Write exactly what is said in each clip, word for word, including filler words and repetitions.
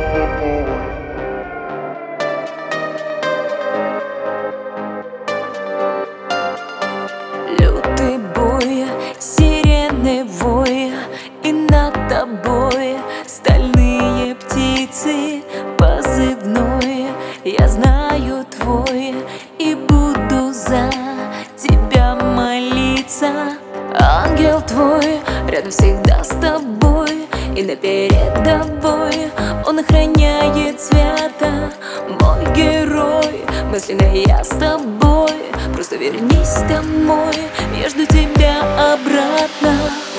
Лютый бой, сирены вой, и над тобой стальные птицы позывной. Я знаю твой и буду за тебя молиться. Ангел твой рядом всегда с тобой, и на передовой он охраняет свято. Мой герой, мысленно я с тобой, просто вернись домой, я жду тебя обратно.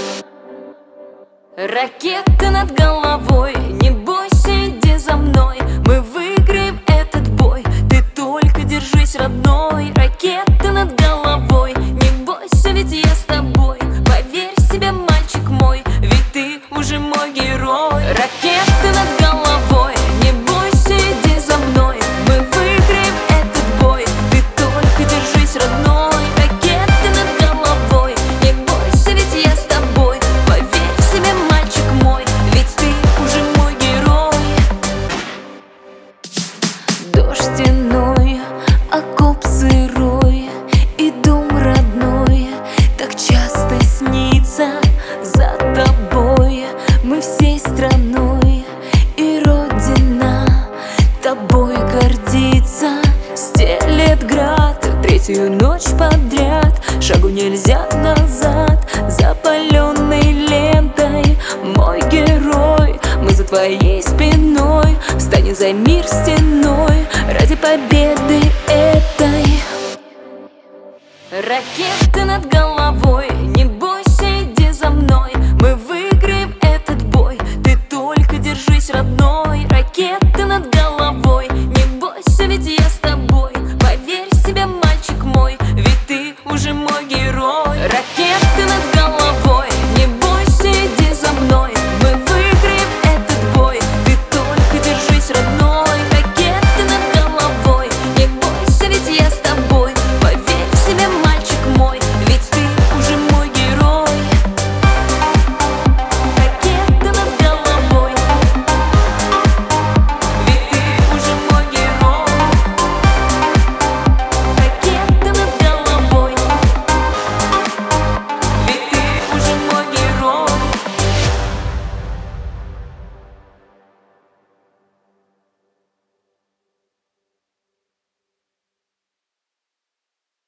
Ракета над головой, не бойся, иди за мной, мы выиграем этот бой, ты только держись, родной. Ракета над головой, не бойся, ведь я с тобой, поверь в себя, мальчик мой, ведь ты уже мой герой. Ракета над головой, не бойся, иди за мной, мы выиграем этот бой, ты только держись, родной. Ракета над головой, не бойся, ведь я с тобой, поверь в себя, мальчик мой, ведь ты уже мой герой. Дождь иной, окоп сырой, и дом родной так часто снится за тобой. Мы всей страной, и Родина тобой гордится. Стелет град третью ночь подряд, шагу нельзя назад, запаленной лентой. Мой герой, мы за твоей спиной, встань за мир стеной ради победы этой. Ракета над головой.